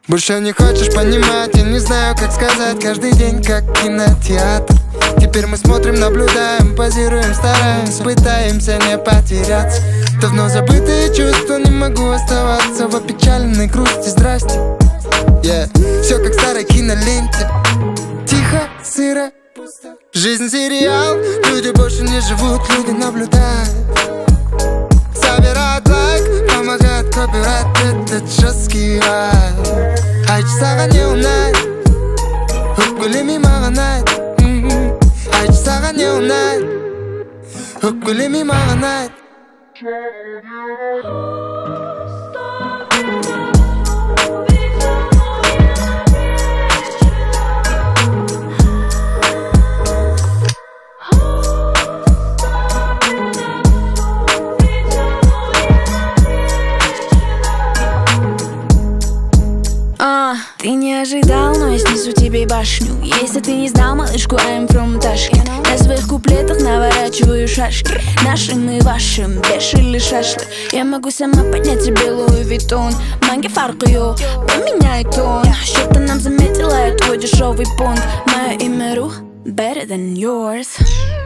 Больше не хочешь понимать, я не знаю, как сказать. Каждый день как кинотеатр. Теперь мы смотрим, наблюдаем, позируем, стараемся, пытаемся не потеряться. Давно забытые чувства, не могу оставаться в опечаленной грусти. Здрасте, все как в старой киноленте. Тихо, сыро, пусто. Жизнь сериал, люди больше не живут, люди наблюдают. Собирают лайк, помогает копирайт, этот жесткий вайб. Айтсаған не ұнайды, өкпелемей маған айт. Айтсаған не ұнайды, өкпелемей маған айт. Ты не ожидал, но я снесу тебе башню. Если ты не знал, малышку, I'm from Ташкент. На своих куплетах наворачиваю шашки. Наши мы вашим, бешили шашлык. Я могу сама поднять тебе Луи Виттон. Манги фаркы йо, поменяй тон. Что-то нам заметила я твой дешевый понт. Мое имя Рух, better than yours.